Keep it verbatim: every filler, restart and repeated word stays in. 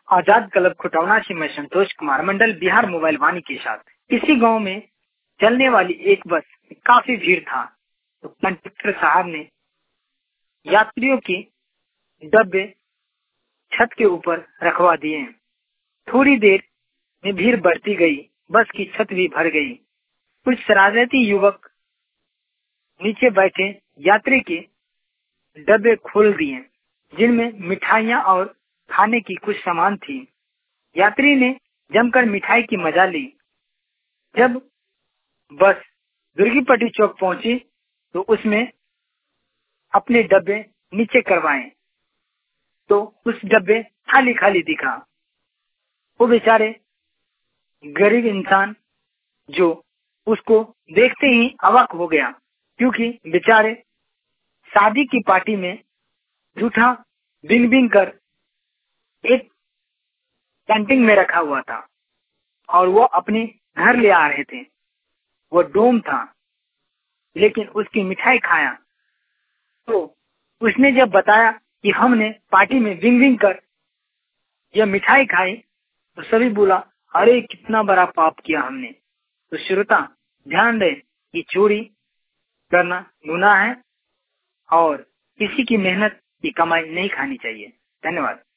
आजाद club Khutauna से मैं Santosh Kumar Mandal Bihar mobile Vani के साथ। इसी गांव में चलने वाली एक बस में काफी भीड़ था, तो कंडक्टर साहब ने यात्रियों के डब्बे छत के ऊपर रखवा दिए। थोड़ी देर में भीड़ बढ़ती गई, बस की छत भी भर गई। कुछ शरारती युवक नीचे बैठे यात्री के डब्बे खोल दिए, जिनमें मिठाइयाँ और खाने की कुछ सामान थी। यात्री ने जमकर मिठाई की मजा ली। जब बस दुर्गीपट्टी चौक पहुंची तो उसमें अपने डब्बे नीचे करवाए, तो उस डब्बे खाली खाली दिखा। वो बेचारे गरीब इंसान जो उसको देखते ही अवाक हो गया, क्योंकि बेचारे शादी की पार्टी में जूठा बिन बिन कर एक कैंटीन में रखा हुआ था और वो अपने घर ले आ रहे थे। वो डोम था, लेकिन उसकी मिठाई खाया तो उसने जब बताया कि हमने पार्टी में विंग विंग कर यह मिठाई खाई, तो सभी बोला, अरे कितना बड़ा पाप किया हमने। तो श्रोता ध्यान दें कि चोरी करना गुनाह है और किसी की मेहनत की कमाई नहीं खानी चाहिए। धन्यवाद।